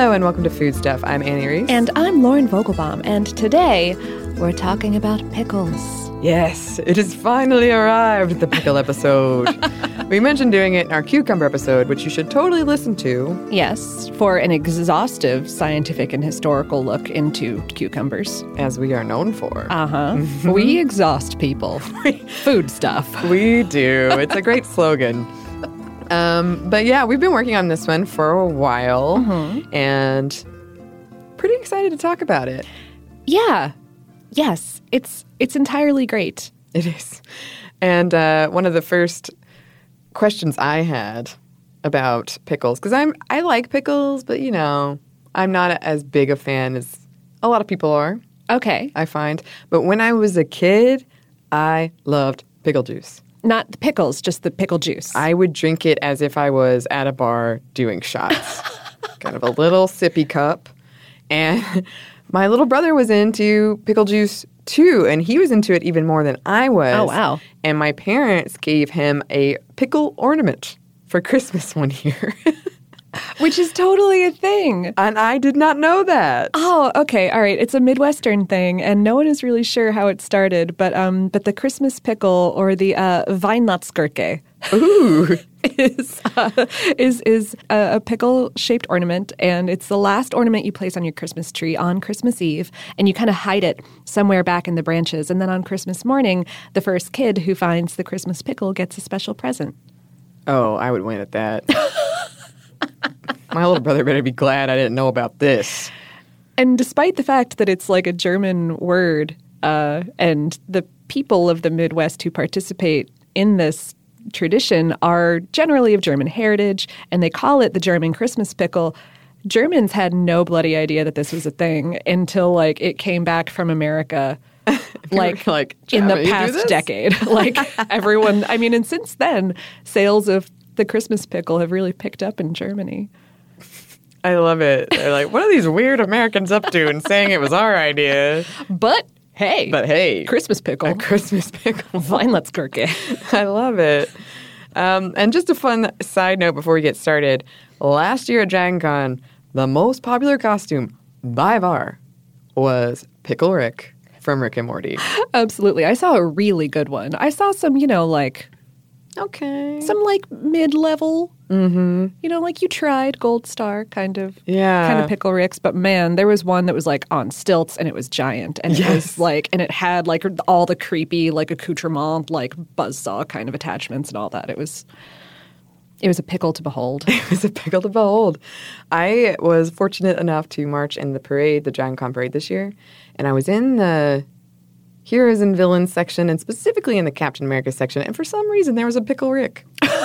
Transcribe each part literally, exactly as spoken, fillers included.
Hello and welcome to Food Stuff. I'm Annie Reese. And I'm Lauren Vogelbaum. And today we're talking about pickles. Yes, it has finally arrived, the pickle episode. We mentioned doing it in our cucumber episode, which you should totally listen to. Yes, for an exhaustive scientific and historical look into cucumbers. As we are known for. Uh-huh. We exhaust people. Food stuff. We do. It's a great slogan. Um, but yeah, we've been working on this one for a while, mm-hmm. and pretty excited to talk about it. Yeah. Yes, it's it's entirely great. It is. And uh, one of the first questions I had about pickles, because I'm I like pickles, but you know, I'm not as big a fan as a lot of people are. Okay. I find. But when I was a kid, I loved pickle juice. Not the pickles, just the pickle juice. I would drink it as if I was at a bar doing shots. Kind of a little sippy cup. And my little brother was into pickle juice too, and he was into it even more than I was. Oh, wow. And my parents gave him a pickle ornament for Christmas one year. Which is totally a thing. And I did not know that. Oh, okay. All right. It's a Midwestern thing, and no one is really sure how it started. But um, but the Christmas pickle, or the uh, Weihnachtsgurke, Ooh. is uh, is is a, a pickle-shaped ornament, and it's the last ornament you place on your Christmas tree on Christmas Eve, and you kind of hide it somewhere back in the branches. And then on Christmas morning, the first kid who finds the Christmas pickle gets a special present. Oh, I would win at that. My little brother better be glad I didn't know about this. And despite the fact that it's like a German word, uh, and the people of the Midwest who participate in this tradition are generally of German heritage, and they call it the German Christmas pickle, Germans had no bloody idea that this was a thing until like it came back from America. Like, like in the past decade. Like everyone, I mean, and since then, sales of the Christmas pickle have really picked up in Germany. I love it. They're like, what are these weird Americans up to and saying it was our idea? But hey. But hey. Christmas pickle. A Christmas pickle. Weihnachtsgurke. I love it. Um, and just a fun side note before we get started. Last year at GiantCon, the most popular costume by far was Pickle Rick from Rick and Morty. Absolutely. I saw a really good one. I saw some, you know, like... Okay. Some, like, mid-level, mm-hmm. you know, like you tried Gold Star kind of yeah. kind of Pickle Ricks. But, man, there was one that was, like, on stilts, and it was giant. And yes. it was, like, and it had, like, all the creepy, like, accoutrement, like, buzzsaw kind of attachments and all that. It was... It was a pickle to behold. It was a pickle to behold. I was fortunate enough to march in the parade, the GiantCon parade this year, and I was in the heroes and villains section, and specifically in the Captain America section, and for some reason there was a Pickle Rick.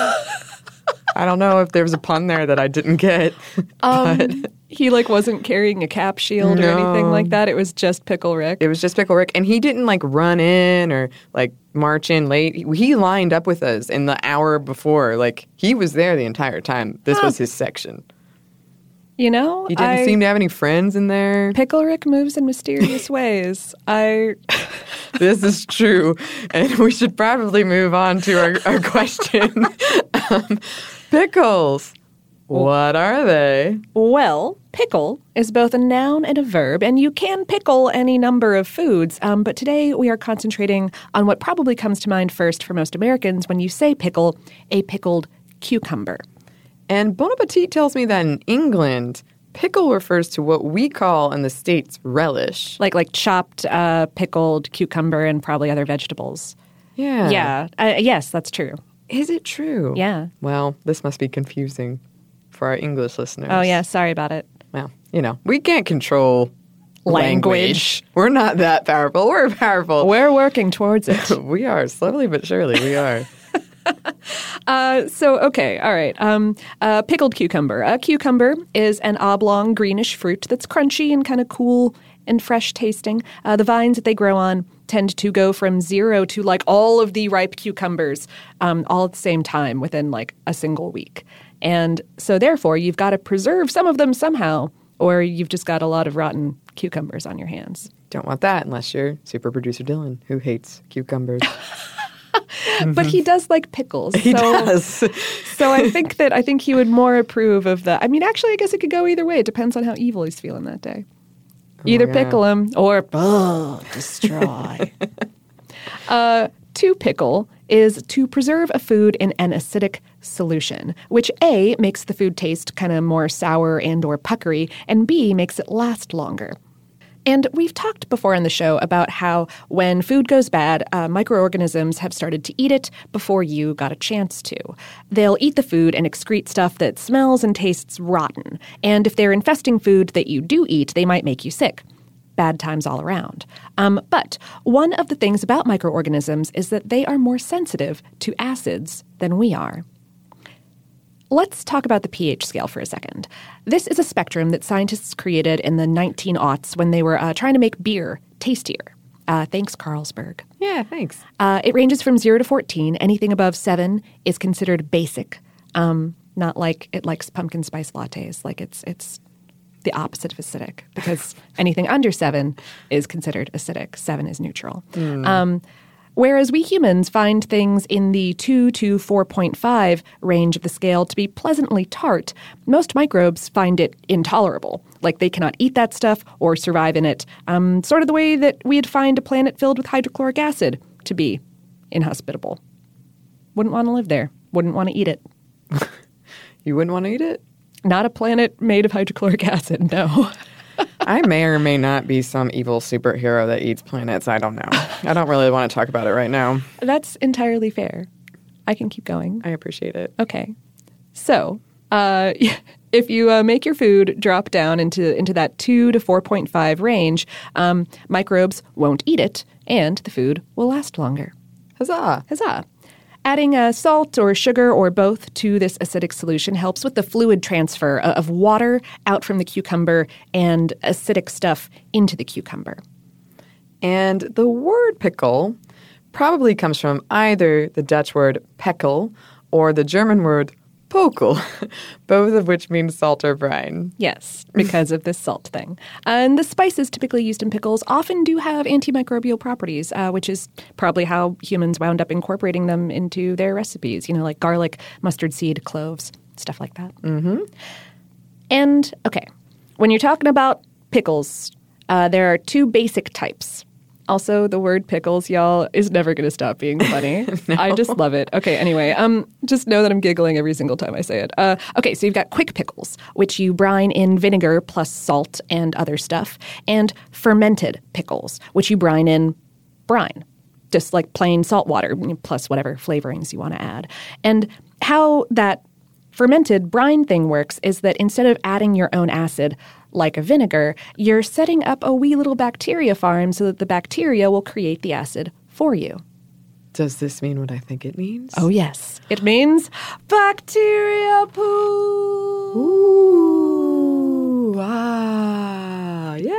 I don't know if there was a pun there that I didn't get. Um, he like wasn't carrying a cap shield no. or anything like that. It was just Pickle Rick. It was just Pickle Rick, and he didn't like run in or like march in late. He, he lined up with us in the hour before. Like he was there the entire time. This huh. was his section. You know, he didn't I, seem to have any friends in there. Pickle Rick moves in mysterious ways. I. This is true, and we should probably move on to our, our question. um, pickles. What are they? Well, pickle is both a noun and a verb, and you can pickle any number of foods. Um, but today we are concentrating on what probably comes to mind first for most Americans when you say pickle, a pickled cucumber. And Bon Appetit tells me that in England, pickle refers to what we call in the States relish. Like like chopped, uh, pickled cucumber and probably other vegetables. Yeah. Yeah. Uh, yes, that's true. Is it true? Yeah. Well, this must be confusing for our English listeners. Oh, yeah. Sorry about it. Well, you know, we can't control language. language. We're not that powerful. We're powerful. We're working towards it. We are. Slowly but surely, we are. uh, so, okay, all right. Um, uh, pickled cucumber. A cucumber is an oblong greenish fruit that's crunchy and kind of cool and fresh tasting. Uh, the vines that they grow on tend to go from zero to like all of the ripe cucumbers um, all at the same time within like a single week. And so therefore, you've got to preserve some of them somehow, or you've just got a lot of rotten cucumbers on your hands. Don't want that unless you're super producer Dylan, who hates cucumbers. But he does like pickles. He so, does. So I think that I think he would more approve of the. I mean, actually, I guess it could go either way. It depends on how evil he's feeling that day. Either yeah. pickle him or oh, destroy. uh, to pickle is to preserve a food in an acidic solution, which A, makes the food taste kind of more sour and or puckery, and B, makes it last longer. And we've talked before on the show about how when food goes bad, uh, microorganisms have started to eat it before you got a chance to. They'll eat the food and excrete stuff that smells and tastes rotten. And if they're infesting food that you do eat, they might make you sick. Bad times all around. Um, but one of the things about microorganisms is that they are more sensitive to acids than we are. Let's talk about the pH scale for a second. This is a spectrum that scientists created in the nineteen aughts when they were uh, trying to make beer tastier. Uh, thanks, Carlsberg. Yeah, thanks. Uh, it ranges from zero to fourteen. Anything above seven is considered basic. Um, not like it likes pumpkin spice lattes. Like it's it's the opposite of acidic, because anything under seven is considered acidic. Seven is neutral. Mm. Um, Whereas we humans find things in the two to four point five range of the scale to be pleasantly tart, most microbes find it intolerable, like they cannot eat that stuff or survive in it, um, sort of the way that we'd find a planet filled with hydrochloric acid to be inhospitable. Wouldn't want to live there. Wouldn't want to eat it. You wouldn't want to eat it? Not a planet made of hydrochloric acid, no. I may or may not be some evil superhero that eats planets. I don't know. I don't really want to talk about it right now. That's entirely fair. I can keep going. I appreciate it. Okay. So, uh, if you uh, make your food drop down into, into that two to four point five range, um, microbes won't eat it, and the food will last longer. Huzzah. Huzzah. Adding uh, salt or sugar or both to this acidic solution helps with the fluid transfer of water out from the cucumber and acidic stuff into the cucumber. And the word pickle probably comes from either the Dutch word peckel or the German word pokel, both of which mean salt or brine. Yes, because of this salt thing. And the spices typically used in pickles often do have antimicrobial properties, uh, which is probably how humans wound up incorporating them into their recipes, you know, like garlic, mustard seed, cloves, stuff like that. Mm-hmm. And, okay, when you're talking about pickles, uh, there are two basic types. Also, the word pickles, y'all, is never going to stop being funny. No. I just love it. Okay, anyway, um, just know that I'm giggling every single time I say it. Uh, okay, so you've got quick pickles, which you brine in vinegar plus salt and other stuff, and fermented pickles, which you brine in brine, just like plain salt water plus whatever flavorings you want to add. And how that fermented brine thing works is that instead of adding your own acid, like a vinegar, you're setting up a wee little bacteria farm so that the bacteria will create the acid for you. Does this mean what I think it means? Oh, yes. It means bacteria poo. Ooh, ah, yeah.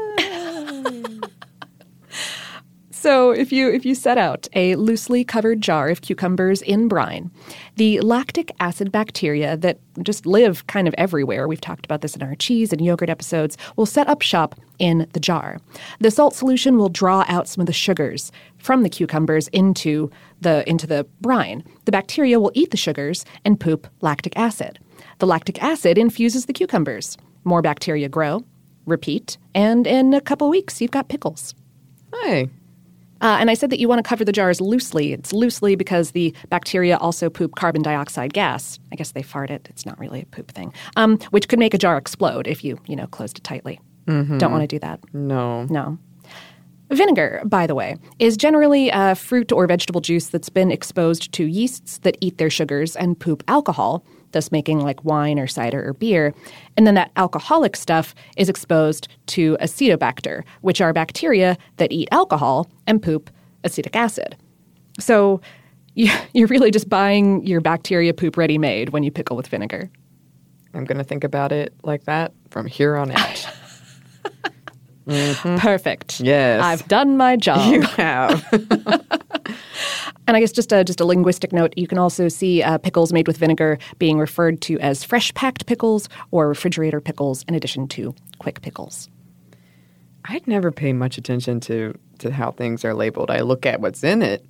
So if you if you set out a loosely covered jar of cucumbers in brine, the lactic acid bacteria that just live kind of everywhere, we've talked about this in our cheese and yogurt episodes, will set up shop in the jar. The salt solution will draw out some of the sugars from the cucumbers into the into the brine. The bacteria will eat the sugars and poop lactic acid. The lactic acid infuses the cucumbers. More bacteria grow, repeat, and in a couple weeks you've got pickles. Hey. Uh, and I said that you want to cover the jars loosely. It's loosely because the bacteria also poop carbon dioxide gas. I guess they fart it. It's not really a poop thing, um, which could make a jar explode if you, you know, closed it tightly. Mm-hmm. Don't want to do that. No. No. Vinegar, by the way, is generally a fruit or vegetable juice that's been exposed to yeasts that eat their sugars and poop alcohol, thus making like wine or cider or beer. And then that alcoholic stuff is exposed to Acetobacter, which are bacteria that eat alcohol and poop acetic acid. So you're really just buying your bacteria poop ready-made when you pickle with vinegar. I'm going to think about it like that from here on out. Mm-hmm. Perfect. Yes. I've done my job. You have. And I guess just a, just a linguistic note, you can also see uh, pickles made with vinegar being referred to as fresh-packed pickles or refrigerator pickles in addition to quick pickles. I'd never pay much attention to, to how things are labeled. I look at what's in it.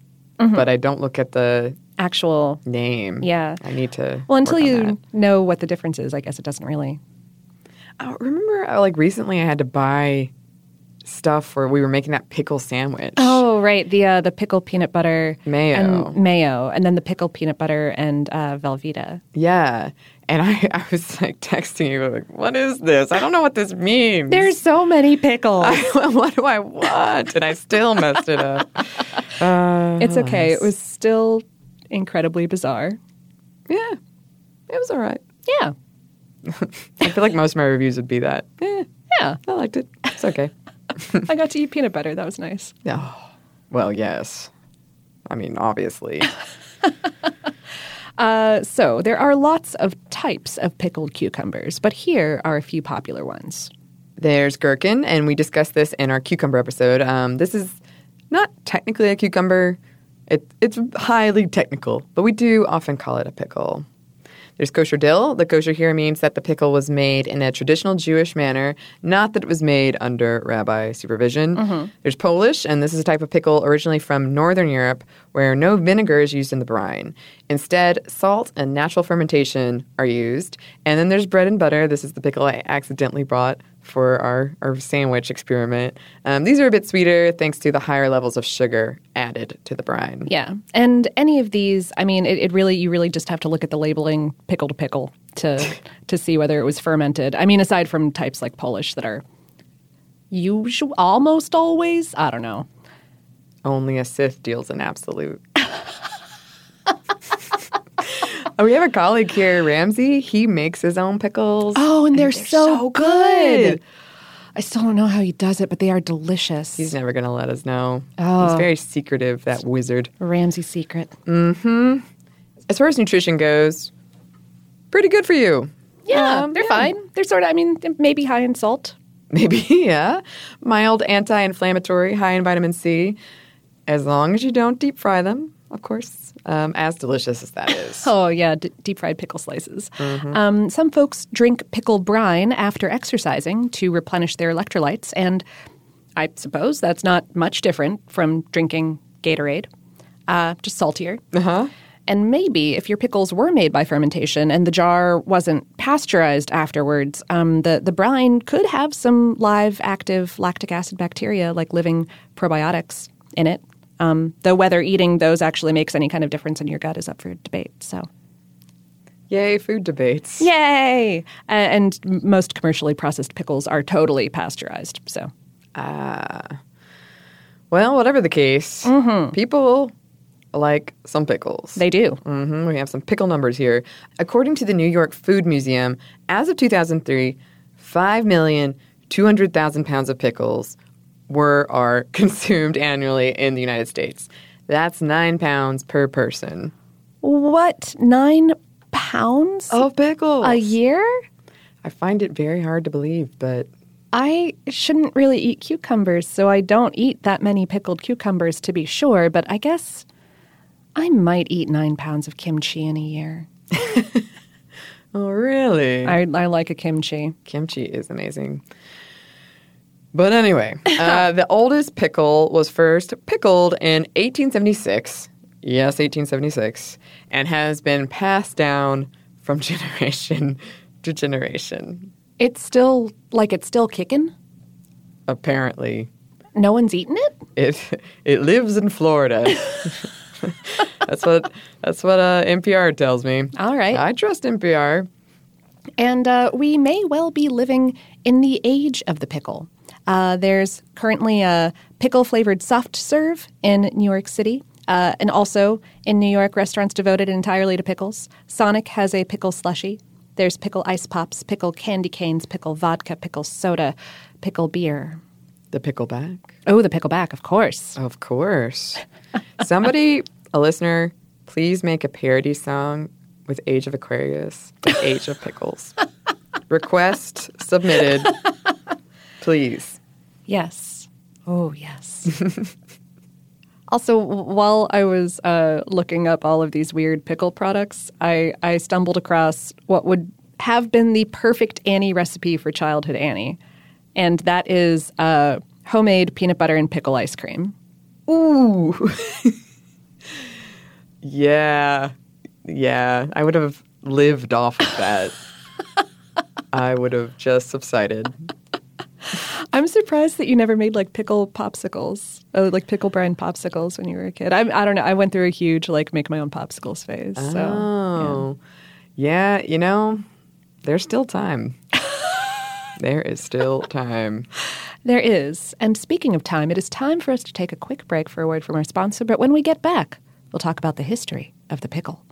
mm-hmm. but I don't look at the actual name. Yeah. I need to. Well, until work on you that. know what the difference is, I guess it doesn't really. I remember, uh, like recently, I had to buy stuff where we were making that pickle sandwich. Oh, right. The uh, the pickle peanut butter Mayo. and mayo, and then the pickle peanut butter and uh, Velveeta. Yeah. And I, I was like texting you, like, what is this? I don't know what this means. There's so many pickles. I, what do I want? And I still messed it up. Uh, It's okay. It was still incredibly bizarre. Yeah. It was all right. Yeah. I feel like most of my reviews would be that. Eh, Yeah. I liked it. It's okay. I got to eat peanut butter. That was nice. Oh, well, yes. I mean, obviously. Uh, so there are lots of types of pickled cucumbers, but here are a few popular ones. There's gherkin, and we discussed this in our cucumber episode. Um, this is not technically a cucumber. It, it's highly technical, but we do often call it a pickle. There's kosher dill. The kosher here means that the pickle was made in a traditional Jewish manner, not that it was made under rabbi supervision. Mm-hmm. There's Polish, and this is a type of pickle originally from Northern Europe where no vinegar is used in the brine. Instead, salt and natural fermentation are used. And then there's bread and butter. This is the pickle I accidentally brought for our, our sandwich experiment. Um, these are a bit sweeter thanks to the higher levels of sugar added to the brine. Yeah. And any of these, I mean, it, it really, you really just have to look at the labeling pickle to pickle to to see whether it was fermented. I mean, aside from types like Polish that are usual, almost always, I don't know. Only a Sith deals in absolute. Oh, we have a colleague here, Ramsey. He makes his own pickles. Oh, and they're, they're so, so good. good. I still don't know how he does it, but they are delicious. He's never going to let us know. Oh. He's very secretive, that wizard. Ramsey's secret. Mm-hmm. As far as nutrition goes, pretty good for you. Yeah, Um, they're yeah. fine. They're sort of, I mean, maybe high in salt. Maybe, yeah. Mild anti-inflammatory, high in vitamin C. As long as you don't deep fry them, of course. Um, as delicious as that is. Oh, yeah, d- deep fried pickle slices. Mm-hmm. Um, some folks drink pickle brine after exercising to replenish their electrolytes, and I suppose that's not much different from drinking Gatorade, uh, just saltier. Uh-huh. And maybe if your pickles were made by fermentation and the jar wasn't pasteurized afterwards, um, the, the brine could have some live active lactic acid bacteria, like living probiotics, in it. Um, though whether eating those actually makes any kind of difference in your gut is up for debate. So, Yay, food debates. yay! Uh, and m- most commercially processed pickles are totally pasteurized. So, Ah. Well, whatever the case, Mm-hmm. people like some pickles. they do. hmm We have some pickle numbers here. According to the New York Food Museum, as of two thousand three, five million two hundred thousand pounds of pickles were are consumed annually in the United States. That's nine pounds per person. What? Nine pounds Of pickles. a year? I find it very hard to believe, but I shouldn't really eat cucumbers, so I don't eat that many pickled cucumbers to be sure, but I guess I might eat nine pounds of kimchi in a year. oh, really? I, I like a kimchi. Kimchi is amazing. But anyway, uh, the oldest pickle was first pickled in eighteen seventy-six. Yes, eighteen seventy-six. And has been passed down from generation to generation. It's still, like it's still kicking? Apparently. No one's eaten it? It it lives in Florida. that's what that's what uh, N P R tells me. All right. I trust N P R. And uh, we may well be living in the age of the pickle. Uh, there's currently a pickle-flavored soft serve in New York City, uh, and also in New York, restaurants devoted entirely to pickles. Sonic has a pickle slushie. There's pickle ice pops, pickle candy canes, pickle vodka, pickle soda, pickle beer. The pickleback. Oh, the pickleback, of course. Of course. Somebody, a listener, please make a parody song with Age of Aquarius, with Age of Pickles. Request submitted. Please. Yes. Oh, yes. Also, w- while I was uh, looking up all of these weird pickle products, I, I stumbled across what would have been the perfect Annie recipe for childhood Annie. And that is uh, homemade peanut butter and pickle ice cream. Ooh. Yeah. Yeah. I would have lived off of that. I would have just subsided. I'm surprised that you never made like pickle popsicles, oh, like pickle brine popsicles when you were a kid. I, I don't know. I went through a huge like make my own popsicles phase. So, oh, yeah. yeah. You know, there's still time. There is still time. There is. And speaking of time, it is time for us to take a quick break for a word from our sponsor. But when we get back, we'll talk about the history of the pickle.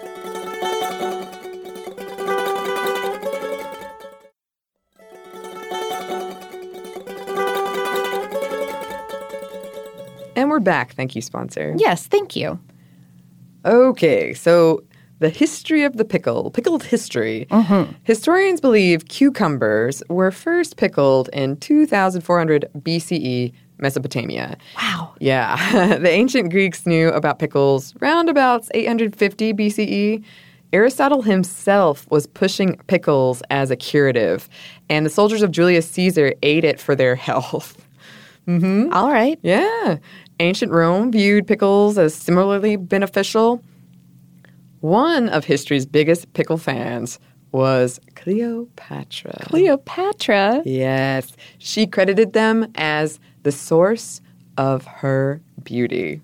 And we're back. Thank you, sponsor. Yes, thank you. Okay, so the history of the pickle, pickled history. Mm-hmm. Historians believe cucumbers were first pickled in two thousand four hundred B C E Mesopotamia. Wow. Yeah. The ancient Greeks knew about pickles round about eight hundred fifty B C E. Aristotle himself was pushing pickles as a curative, and the soldiers of Julius Caesar ate it for their health. Mm-hmm. All right. Yeah. Ancient Rome viewed pickles as similarly beneficial. One of history's biggest pickle fans was Cleopatra. Cleopatra? Yes. She credited them as the source of her beauty.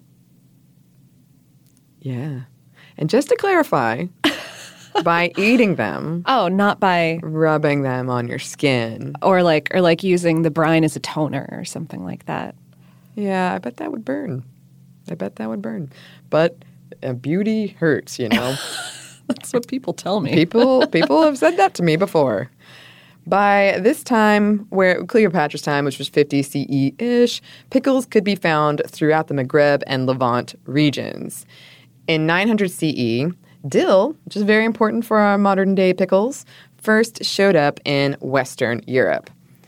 Yeah. And just to clarify, by eating them, Oh, not by rubbing them on your skin. or like or like using the brine as a toner or something like that. Yeah, I bet that would burn. I bet that would burn. But uh, beauty hurts, you know. That's what people tell me. People people have said that to me before. By this time, where Cleopatra's time, which was fifty C E-ish, pickles could be found throughout the Maghreb and Levant regions. In nine hundred C E, dill, which is very important for our modern-day pickles, first showed up in Western Europe.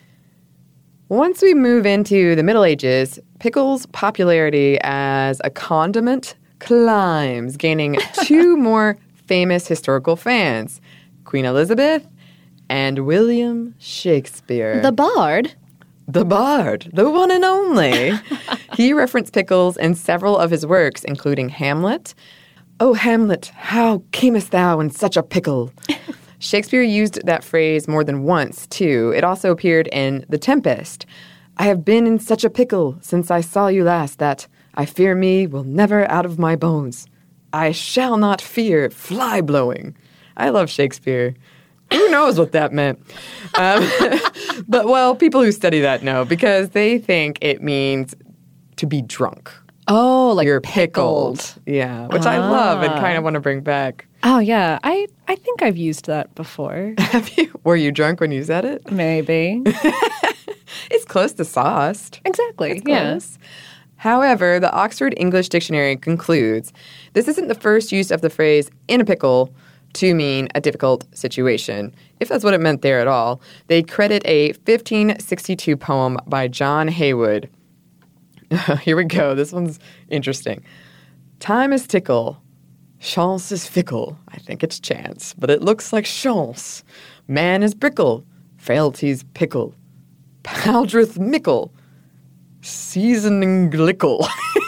Once we move into the Middle Ages, pickles' popularity as a condiment climbs, gaining two more famous historical fans, Queen Elizabeth and William Shakespeare. The bard? The Bard, the one and only. He referenced pickles in several of his works, including Hamlet. "Oh, Hamlet, how camest thou in such a pickle?" Shakespeare used that phrase more than once, too. It also appeared in The Tempest. "I have been in such a pickle since I saw you last that I fear me will never out of my bones. I shall not fear fly blowing." I love Shakespeare. Who knows what that meant? Um, but, well, people who study that know because they think it means to be drunk. Oh, like You're pickled. pickled. Yeah, which I love and kind of want to bring back. Oh, yeah. I, I think I've used that before. Have you? Were you drunk when you said it? Maybe. It's close to sauced. Exactly. It's Yeah. close. However, the Oxford English Dictionary concludes this isn't the first use of the phrase "in a pickle" to mean a difficult situation, if that's what it meant there at all. They credit a fifteen sixty-two poem by John Haywood. Here we go. This one's interesting. "Time is tickle. Chance is fickle. I think it's chance, but it looks like chance. Man is brickle. Frailty's pickle. Powdreth mickle. Seasoning glickle."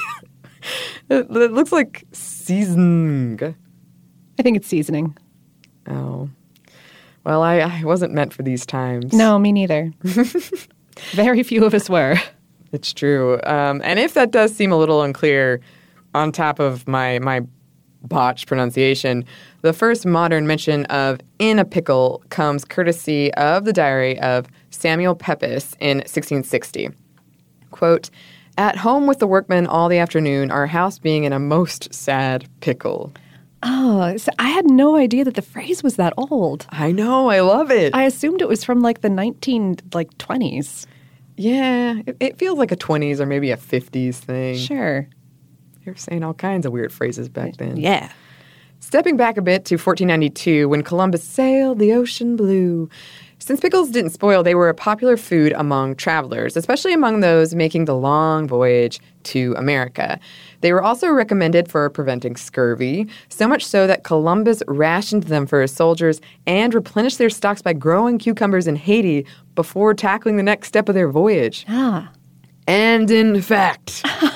it, it looks like seasoning. I think it's seasoning. Oh. Well, I, I wasn't meant for these times. No, me neither. Very few of us were. It's true. Um, and if that does seem a little unclear, on top of my, my botched pronunciation, the first modern mention of "in a pickle" comes courtesy of the diary of Samuel Pepys in sixteen sixty. Quote, "At home with the workmen all the afternoon, our house being in a most sad pickle." Oh, so I had no idea that the phrase was that old. I know. I love it. I assumed it was from like the nineteen like twenties. yeah. It, it feels like a twenties or maybe a fifties thing. Sure. They were saying all kinds of weird phrases back then. Yeah. Stepping back a bit to fourteen ninety-two, when Columbus sailed the ocean blue. Since pickles didn't spoil, they were a popular food among travelers, especially among those making the long voyage to America. They were also recommended for preventing scurvy, so much so that Columbus rationed them for his soldiers and replenished their stocks by growing cucumbers in Haiti before tackling the next step of their voyage. Ah. And in fact,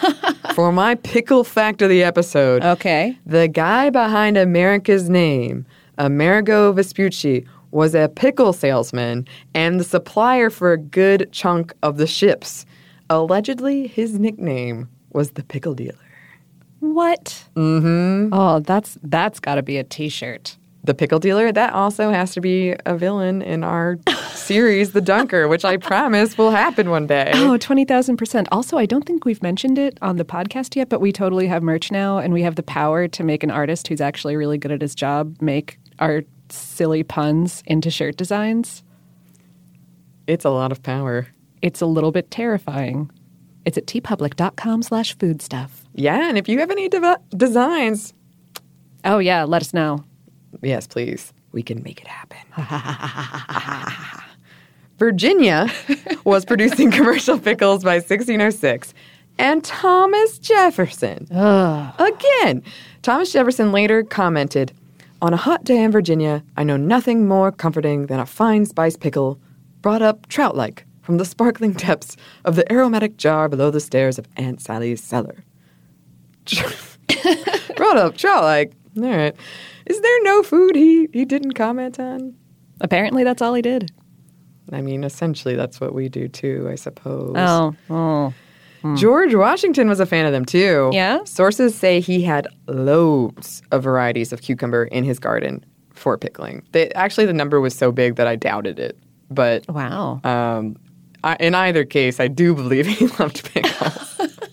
For my pickle fact of the episode, Okay. the guy behind America's name, Amerigo Vespucci, was a pickle salesman and the supplier for a good chunk of the ships. Allegedly, his nickname was the pickle dealer. What? Mm-hmm. Oh, that's that's got to be a T-shirt. The pickle dealer, that also has to be a villain in our series, The Dunker, which I promise will happen one day. Oh, twenty thousand percent. Also, I don't think we've mentioned it on the podcast yet, but we totally have merch now, and we have the power to make an artist who's actually really good at his job make our silly puns into shirt designs. It's a lot of power. It's a little bit terrifying. It's at tpublic.com slash foodstuff. Yeah, and if you have any de- designs, Oh, yeah, let us know. yes, please. We can make it happen. Virginia was producing commercial pickles by sixteen oh six. And Thomas Jefferson. Again, Thomas Jefferson later commented, "On a hot day in Virginia, I know nothing more comforting than a fine spice pickle brought up trout-like from the sparkling depths of the aromatic jar below the stairs of Aunt Sally's cellar." Brought up trout-like. All right. Is there no food he, he didn't comment on? Apparently, that's all he did. I mean, essentially, that's what we do too, I suppose. Oh, oh. George Washington was a fan of them too. Yeah? Sources say he had loads of varieties of cucumber in his garden for pickling. They, actually, the number was so big that I doubted it. But Wow. um, I, in either case, I do believe he loved pickles.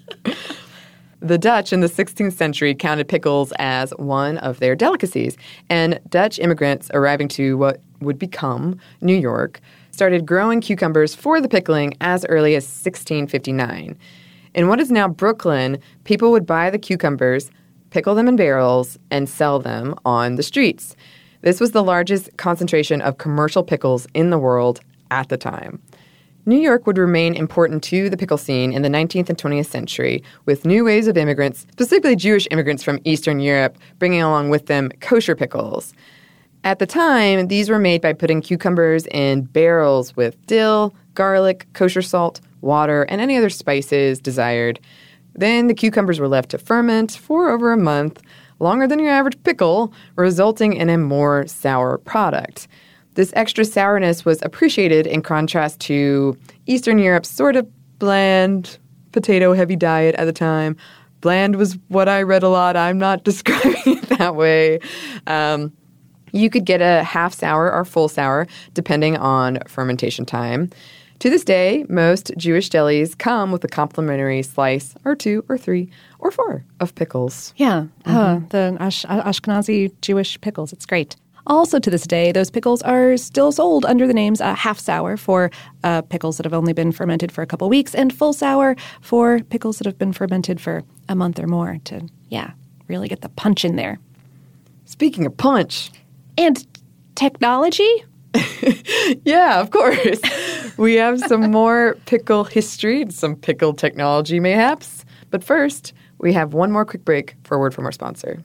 The Dutch in the sixteenth century counted pickles as one of their delicacies, and Dutch immigrants arriving to what would become New York started growing cucumbers for the pickling as early as sixteen fifty-nine. In what is now Brooklyn, people would buy the cucumbers, pickle them in barrels, and sell them on the streets. This was the largest concentration of commercial pickles in the world at the time. New York would remain important to the pickle scene in the nineteenth and twentieth century, with new waves of immigrants, specifically Jewish immigrants from Eastern Europe, bringing along with them kosher pickles. At the time, these were made by putting cucumbers in barrels with dill, garlic, kosher salt, water, and any other spices desired. Then the cucumbers were left to ferment for over a month, longer than your average pickle, resulting in a more sour product. This extra sourness was appreciated in contrast to Eastern Europe's sort of bland, potato-heavy diet at the time. Bland was what I read a lot. I'm not describing it that way. Um, you could get a half sour or full sour, depending on fermentation time. To this day, most Jewish delis come with a complimentary slice or two or three or four of pickles. Yeah, uh, the Ash- Ashkenazi Jewish pickles. It's great. Also to this day, those pickles are still sold under the names uh, half sour for uh, pickles that have only been fermented for a couple weeks and full sour for pickles that have been fermented for a month or more to, yeah, really get the punch in there. Speaking of punch. And technology? Yeah, of course. We have some more pickle history and some pickle technology, mayhaps. But first, we have one more quick break for a word from our sponsor.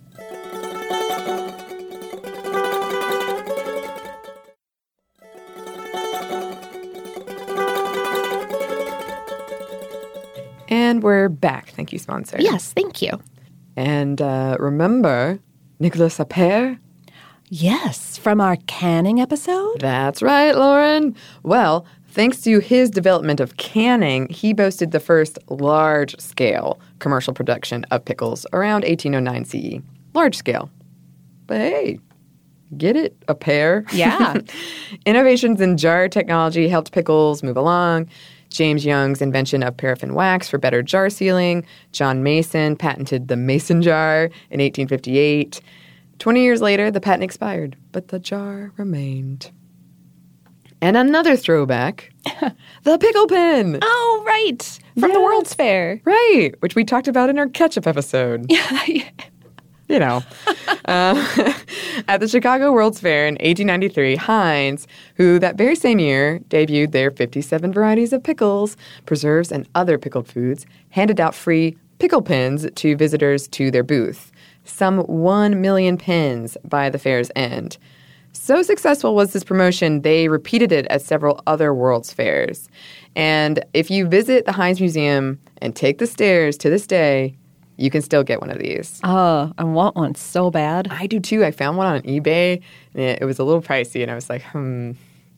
And we're back. Thank you, sponsor. Yes, thank you. And uh, remember Nicolas Appert? Yes, from our canning episode? That's right, Lauren. Well, thanks to his development of canning, he boasted the first large-scale commercial production of pickles around eighteen oh nine C E. Large scale. But hey, get it? A pair? Yeah. Innovations in jar technology helped pickles move along. James Young's invention of paraffin wax for better jar sealing. John Mason patented the Mason jar in eighteen fifty-eight. Twenty years later, the patent expired, but the jar remained. And another throwback, the pickle pin. Oh, right. From Yes. the World's Fair. Right, which we talked about in our ketchup episode. You know. uh, at the Chicago World's Fair in eighteen ninety-three, Heinz, who that very same year debuted their fifty-seven varieties of pickles, preserves, and other pickled foods, handed out free pickle pins to visitors to their booth. Some one million pins by the fair's end. So successful was this promotion, they repeated it at several other World's Fairs. And if you visit the Heinz Museum and take the stairs to this day, You can still get one of these. Oh, I want one so bad. I do too. I found one on eBay. And it, it was a little pricey, and I was like, hmm.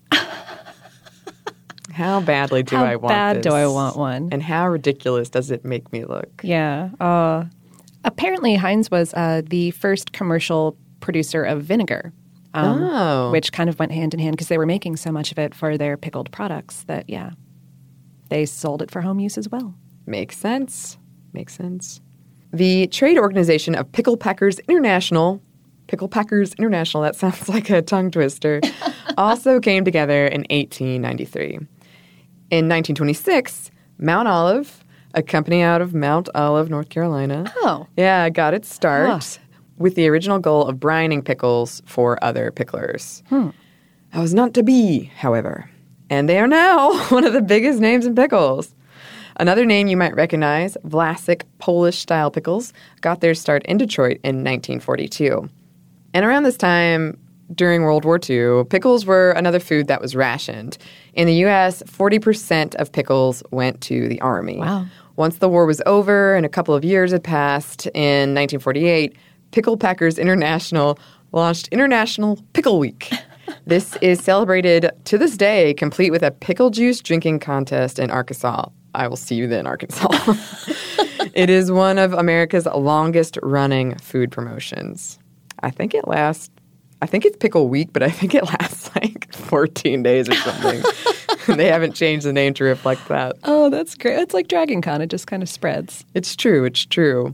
How badly do How I want bad this? do I want one? And how ridiculous does it make me look? Yeah. Uh, apparently, Heinz was uh, the first commercial producer of vinegar, um, Oh. which kind of went hand in hand because they were making so much of it for their pickled products that, yeah, they sold it for home use as well. Makes sense. Makes sense. The trade organization of Pickle Packers International, Pickle Packers International, that sounds like a tongue twister, also came together in eighteen ninety-three. In nineteen twenty-six, Mount Olive, a company out of Mount Olive, North Carolina, Oh. yeah, got its start Huh. with the original goal of brining pickles for other picklers. Hmm. That was not to be, however. And they are now one of the biggest names in pickles. Another name you might recognize, Vlasic Polish-style pickles, got their start in Detroit in nineteen forty-two. And around this time, during World War Two, pickles were another food that was rationed. In the U S, forty percent of pickles went to the Army. Wow. Once the war was over and a couple of years had passed, in nineteen forty-eight, Pickle Packers International launched International Pickle Week. This is celebrated to this day, complete with a pickle juice drinking contest in Arkansas. I will see you then, Arkansas. It is one of America's longest running food promotions. I think it lasts, I think it's Pickle Week, but I think it lasts like fourteen days or something. They haven't changed the name to reflect that. Oh, that's great. It's like Dragon Con. It just kind of spreads. It's true. It's true.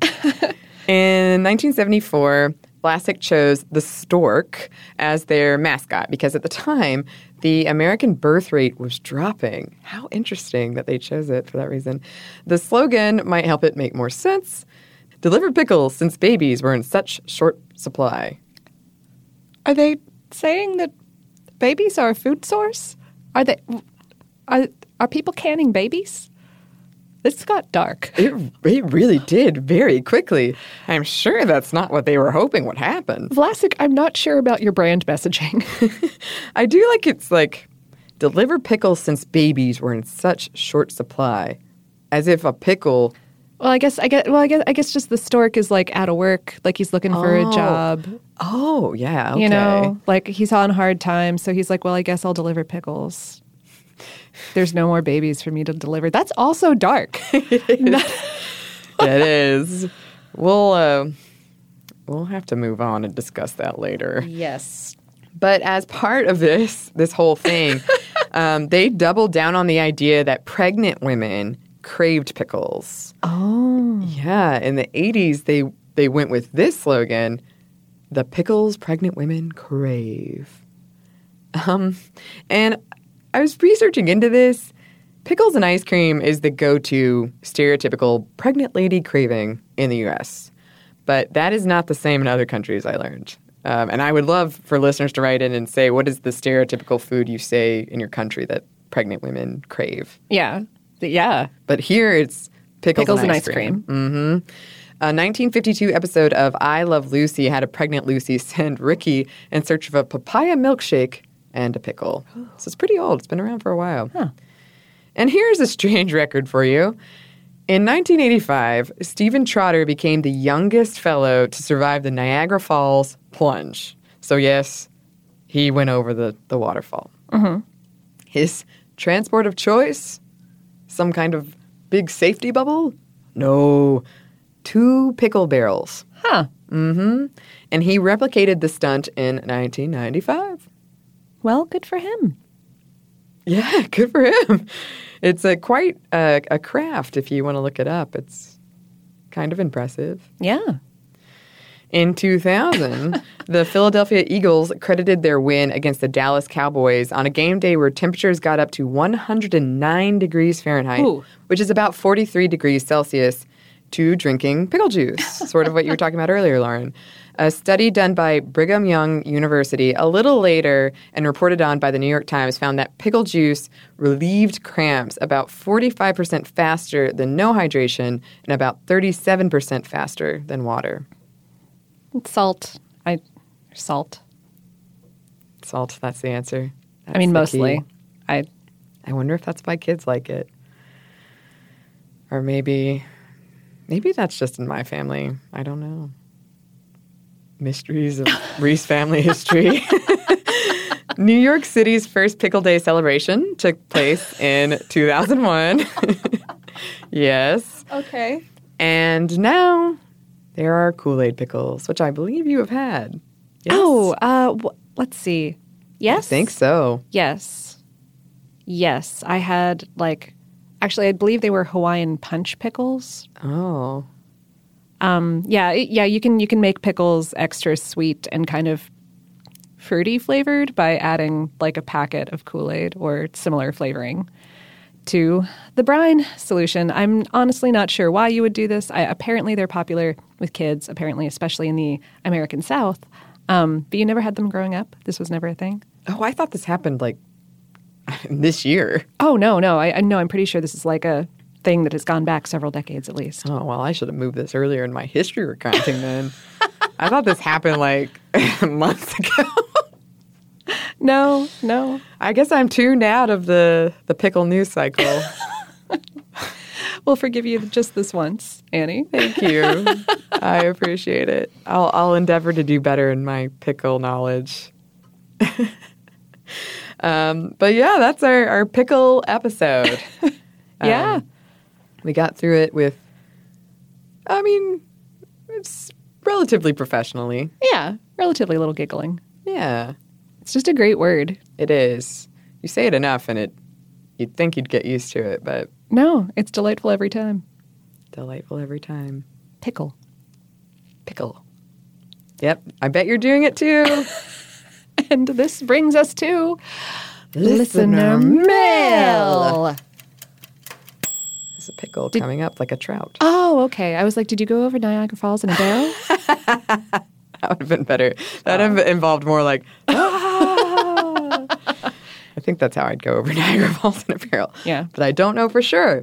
In nineteen seventy-four, Vlasic chose the stork as their mascot because at the time, the American birth rate was dropping. How interesting that they chose it for that reason. The slogan might help it make more sense. Deliver pickles since babies were in such short supply. Are they saying that babies are a food source? Are they? Are are people canning babies? This got dark. It, it really did very quickly. I'm sure that's not what they were hoping would happen. Vlasic, I'm not sure about your brand messaging. I do like it's like, deliver pickles since babies were in such short supply. As if a pickle... Well, I guess I guess well, I guess I guess just the stork is like out of work, like he's looking for Oh. a job. Oh, yeah, okay. You know, like he's on hard times, so he's like, well, I guess I'll deliver pickles. There's no more babies for me to deliver. That's also dark. It is. We'll uh, we'll have to move on and discuss that later. Yes. But as part of this this whole thing, um, they doubled down on the idea that pregnant women craved pickles. Oh. Yeah, in the eighties, they they went with this slogan: "The pickles pregnant women crave." Um, and I was researching into this. Pickles and ice cream is the go-to stereotypical pregnant lady craving in the U S, but that is not the same in other countries, I learned. Um, and I would love for listeners to write in and say, what is the stereotypical food you say in your country that pregnant women crave? Yeah. Yeah. But here it's pickles, Pickles and and ice ice cream. cream. Mm-hmm. A nineteen fifty-two episode of I Love Lucy had a pregnant Lucy send Ricky in search of a papaya milkshake and a pickle. So it's pretty old. It's been around for a while. Huh. And here's a strange record for you. In nineteen eighty-five, Stephen Trotter became the youngest fellow to survive the Niagara Falls plunge. So yes, he went over the, the waterfall. Mm-hmm. His transport of choice? Some kind of big safety bubble? No. Two pickle barrels. Huh. Mm-hmm. And he replicated the stunt in nineteen ninety-five. Well, good for him. Yeah, good for him. It's a quite a, a craft if you want to look it up. It's kind of impressive. Yeah. In two thousand, the Philadelphia Eagles credited their win against the Dallas Cowboys on a game day where temperatures got up to one hundred nine degrees Fahrenheit, Ooh. which is about forty-three degrees Celsius, to drinking pickle juice, sort of what you were talking about earlier, Lauren. A study done by Brigham Young University a little later and reported on by the New York Times found that pickle juice relieved cramps about forty-five percent faster than no hydration and about thirty-seven percent faster than water. Salt. I salt. Salt, that's the answer. That's I mean, the mostly. key. I I wonder if that's why kids like it. Or maybe Maybe that's just in my family. I don't know. Mysteries of Reese family history. New York City's first Pickle Day celebration took place in two thousand one. Yes. Okay. And now there are Kool-Aid pickles, which I believe you have had. Yes? Oh, uh, w- let's see. Yes? I think so. Yes. Yes. I had, like, actually, I believe they were Hawaiian punch pickles. Oh. Um, yeah, it- yeah, you can you can make pickles extra sweet and kind of fruity flavored by adding, like, a packet of Kool-Aid or similar flavoring to the brine solution. I'm honestly not sure why you would do this. I, apparently, they're popular with kids, apparently, especially in the American South. Um, but you never had them growing up? This was never a thing? Oh, I thought this happened, like, this year. Oh, no, no. I, I no, I'm pretty sure this is like a thing that has gone back several decades at least. Oh, well, I should have moved this earlier in my history recounting then. I thought this happened, like, months ago. No, no. I guess I'm tuned out of the, the pickle news cycle. We'll forgive you just this once, Annie. Thank you. I appreciate it. I'll I'll endeavor to do better in my pickle knowledge. um, but yeah, that's our, our pickle episode. Yeah. Um, we got through it with, I mean, it's relatively professionally. Yeah, relatively little giggling. Yeah, It's just a great word. it is. You say it enough and it you'd think you'd get used to it, but No, it's delightful every time. delightful every time. Pickle. Pickle. Yep, I bet you're doing it too. And this brings us to Listener mail. There's a pickle coming up like a trout. Oh, okay. I was like, did you go over Niagara Falls in a barrel? That would have been better. That would have involved more like, ah. I think that's how I'd go over Niagara Falls in a barrel. Yeah. But I don't know for sure.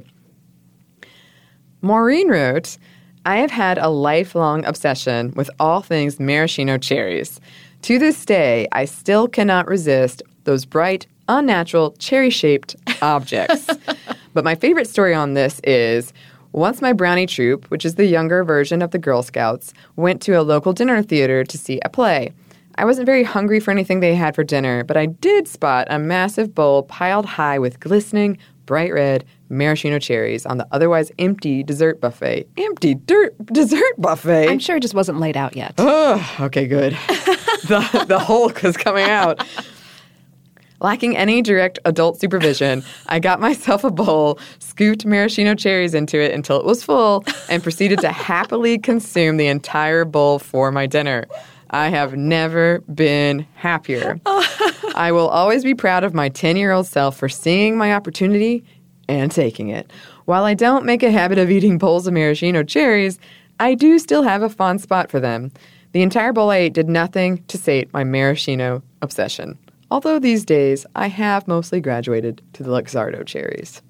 Maureen wrote, I have had a lifelong obsession with all things maraschino cherries. To this day, I still cannot resist those bright, unnatural, cherry-shaped objects. But my favorite story on this is, once my brownie troop, which is the younger version of the Girl Scouts, went to a local dinner theater to see a play. I wasn't very hungry for anything they had for dinner, but I did spot a massive bowl piled high with glistening, bright red maraschino cherries on the otherwise empty dessert buffet. Empty dirt dessert buffet? I'm sure it just wasn't laid out yet. Oh, okay, good. the, the Hulk is coming out. Lacking any direct adult supervision, I got myself a bowl, scooped maraschino cherries into it until it was full, and proceeded to happily consume the entire bowl for my dinner. I have never been happier. I will always be proud of my ten-year-old self for seeing my opportunity and taking it. While I don't make a habit of eating bowls of maraschino cherries, I do still have a fond spot for them. The entire bowl I ate did nothing to sate my maraschino obsession. Although these days, I have mostly graduated to the Luxardo cherries.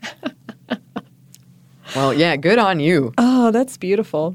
Well, yeah, good on you. Oh, that's beautiful.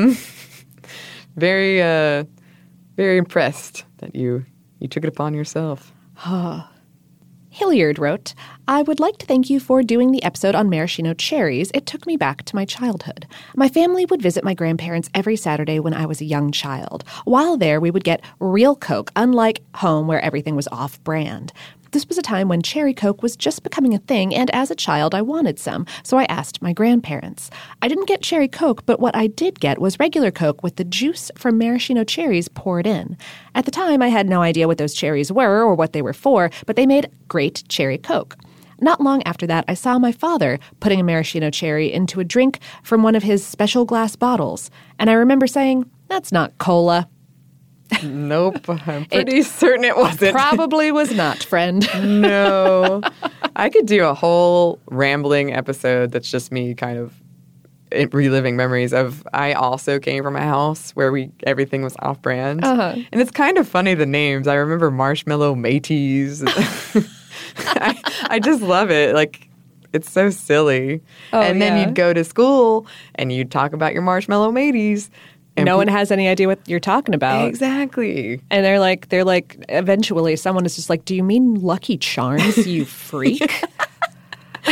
Very, uh, very impressed that you you took it upon yourself. Hilliard wrote, I would like to thank you for doing the episode on maraschino cherries. It took me back to my childhood. My family would visit my grandparents every Saturday when I was a young child. While there, we would get real Coke, unlike home where everything was off-brand. This was a time when cherry Coke was just becoming a thing, and as a child, I wanted some, so I asked my grandparents. I didn't get cherry Coke, but what I did get was regular Coke with the juice from maraschino cherries poured in. At the time, I had no idea what those cherries were or what they were for, but they made great cherry Coke. Not long after that, I saw my father putting a maraschino cherry into a drink from one of his special glass bottles, and I remember saying, that's not cola. Nope, I'm pretty certain it wasn't. Probably was not, friend. No. I could do a whole rambling episode that's just me kind of reliving memories of, I also came from a house where we everything was off-brand. Uh-huh. And it's kind of funny, the names. I remember Marshmallow Mateys. I, I just love it. Like, it's so silly. Oh, and then yeah. you'd go to school and you'd talk about your Marshmallow Mateys. And No pe- one has any idea what you're talking about. Exactly. And they're like, they're like, eventually someone is just like, do you mean Lucky Charms, you freak?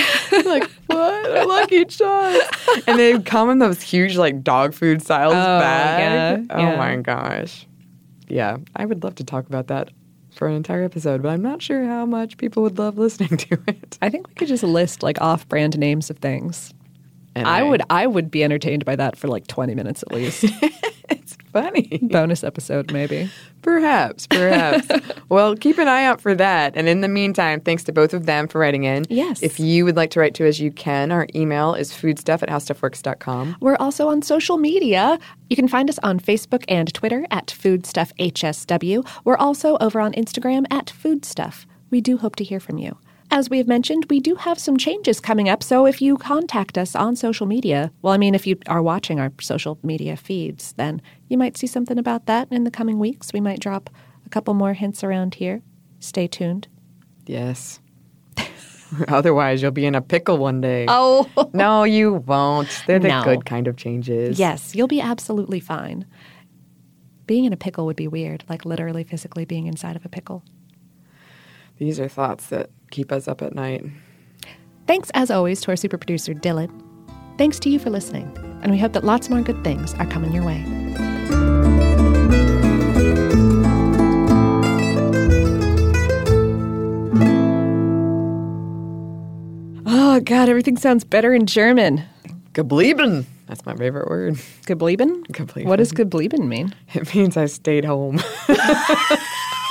like, what? They're Lucky Charms. And they come in those huge, like, dog food styles Oh, bag. yeah, Oh, yeah. my gosh. Yeah, I would love to talk about that for an entire episode, but I'm not sure how much people would love listening to it. I think we could just list like off-brand names of things. And I would I would be entertained by that for like twenty minutes at least. It's funny. Bonus episode, maybe. Perhaps, perhaps. Well, keep an eye out for that. And in the meantime, thanks to both of them for writing in. Yes. If you would like to write to us, you can. Our email is foodstuff at howstuffworks dot com. We're also on social media. You can find us on Facebook and Twitter at FoodstuffHSW. We're also over on Instagram at Foodstuff. We do hope to hear from you. As we have mentioned, we do have some changes coming up, so if you contact us on social media, well, I mean, if you are watching our social media feeds, then you might see something about that in the coming weeks. We might drop a couple more hints around here. Stay tuned. Yes. Otherwise, you'll be in a pickle one day. Oh. No, you won't. They're the No. good kind of changes. Yes, you'll be absolutely fine. Being in a pickle would be weird, like literally physically being inside of a pickle. These are thoughts that keep us up at night. Thanks, as always, to our super producer, Dylan. Thanks to you for listening, and we hope that lots more good things are coming your way. Oh, God, everything sounds better in German. Geblieben. That's my favorite word. Geblieben? Geblieben. What does geblieben mean? It means I stayed home.